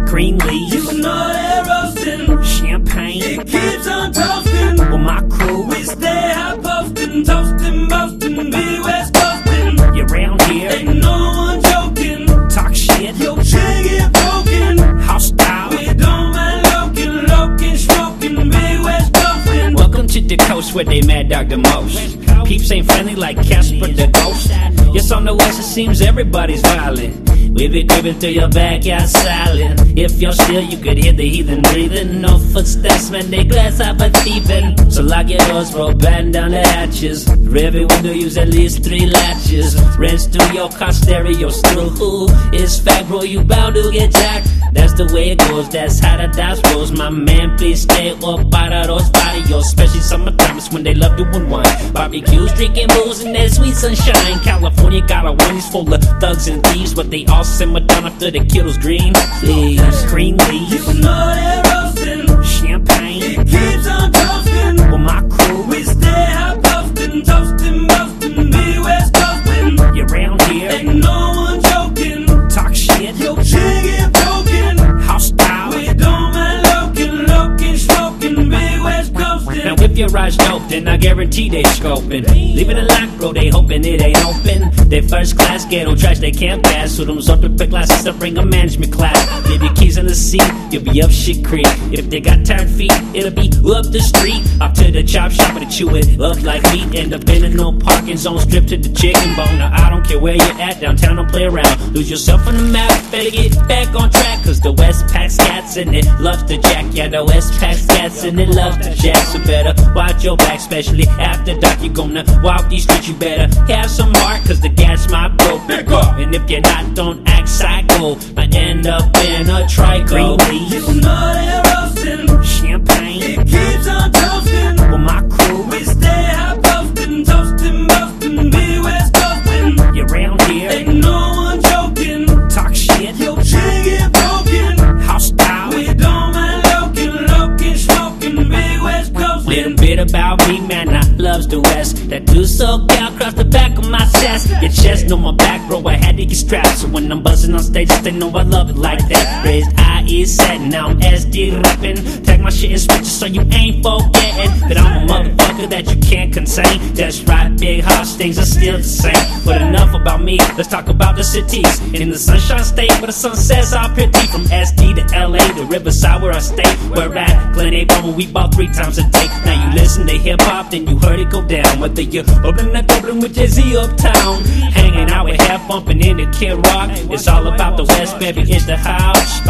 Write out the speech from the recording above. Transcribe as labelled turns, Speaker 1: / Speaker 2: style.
Speaker 1: green leaves.
Speaker 2: You know they're roasting.
Speaker 1: Champagne.
Speaker 2: It keeps on toasting.
Speaker 1: With my crew,
Speaker 2: We stay high posting, toasting, boasting, be West coasting.
Speaker 1: you round here,
Speaker 2: Ain't no one joking.
Speaker 1: talk shit,
Speaker 2: Your chain get broken.
Speaker 1: hostile.
Speaker 2: We don't mind loking, stroking, be West coasting.
Speaker 1: Welcome to the coast where they mad dog the most. Peeps ain't friendly like Casper the ghost. Yes, on the west it seems everybody's violent. We be creeping through your backyard silent. If you're still, you could hear the heathen breathing. No footsteps, man, they glass up a thieving. So lock your doors, bro, batten down the hatches. For every window, use at least 3 latches. Rinse through your car stereos through who is fact, bro, you bound to get jacked. That's the way it goes, that's how the dice rolls. My man, please stay up out of those patios. Especially summertime, it's when they love doing wine. Barbecues, drinking booze, and that sweet sunshine. California got a Wendy's full of thugs and thieves, but they all simmer down after the kittles green leaves. Green leaves,
Speaker 2: You know they're roasting.
Speaker 1: champagne.
Speaker 2: It keeps on toasting.
Speaker 1: With my crew,
Speaker 2: We stay high posting, toasting, boasting, be West coasting.
Speaker 1: you round here,
Speaker 2: Ain't no one joking.
Speaker 1: talk shit,
Speaker 2: Your chain get broken.
Speaker 1: hostile.
Speaker 2: We don't mind loking, stroking, be West coasting.
Speaker 1: Now if your eyes dope, then I guarantee they scoping. Leave it locked, bro, they hoping it ain't open. They first class ghetto trash they can't pass. So them open pick glasses to bring a management class. Leave your keys in the seat, you'll be up shit creek. If they got tired feet, it'll be up the street. Up to the chop shop and chew it up like meat. End up in a no parking zone, strip to the chicken bone. Now I don't care where you're at, downtown don't play around. Lose yourself on the map, better get back on track. Cause the West packs cats and it loves to jack. Yeah, the West packs cats and it loves to jack. So better watch your back, especially after dark. You gonna walk these streets, you better have some heart. Cause the gas might blow. And if you're not, don't act psycho. Might end up in a trico.
Speaker 2: You know they're roasting.
Speaker 1: Champagne.
Speaker 2: It keeps on toasting.
Speaker 1: With my crew,
Speaker 2: We stay high posting, toasting, boasting, be West coasting.
Speaker 1: you round here,
Speaker 2: Ain't no one joking.
Speaker 1: talk shit,
Speaker 2: Your chain get broken.
Speaker 1: hostile.
Speaker 2: We don't mind loking, smoking, be West
Speaker 1: Little
Speaker 2: coasting.
Speaker 1: bit about me, man, I loves the West. That do so gal across the back of my chest. Your chest, know my back, bro, I had to get strapped. So when I'm buzzing on stage, they know I love it like that. Raised IE set, now I'm SD rapping. Tag my shit and switch it so you ain't forgetting that I'm a motherfucker that you can't contain. That's right, big house things are still the same. But enough about me, let's talk about the cities. In the Sunshine State, where the sunsets are pretty. From SD to LA, the Riverside where I stay. We're at Glen Avon, we ball 3 times a day. Now you listen to hip hop, then you heard it go down. Whether you're open or Dublin with Jay-Z uptown, hanging out with half bumping in the Kid Rock. It's all about the West, baby, it's the house.